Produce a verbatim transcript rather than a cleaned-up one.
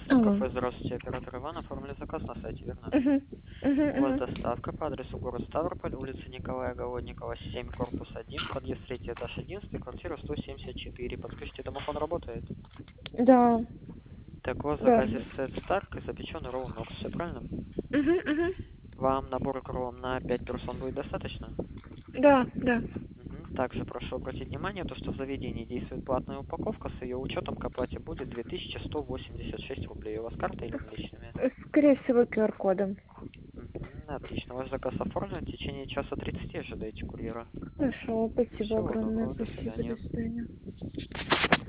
Алло. Кафе «Здравствуйте», оператор Иван, оформили заказ на сайте, верно? Мгм. Мгм, У вас мгм. доставка по адресу город Ставрополь, улица Николая Голодникова, семь, корпус один, подъезд третий, этаж одиннадцатый, квартира сто семьдесят четыре. Подскажите, домофон работает? Да, Так, у вас в да. заказе сет Старк и запеченный ролл Нокс, все правильно? Мгм, мгм. Вам набор кроллом на пять персон будет достаточно? Да, да. Мгм. Также прошу обратить внимание, то, что в заведении действует платная упаковка, с ее учетом к оплате будет две тысячи сто восемьдесят шесть рублей. У вас карта или наличными? Э, Скорее всего, ку ар кодом. Мгм. Отлично, ваш заказ оформлен, в течение часа тридцати ожидайте курьера. Хорошо, спасибо Всего огромное. доброго, до Спасибо, до свидания. свидания.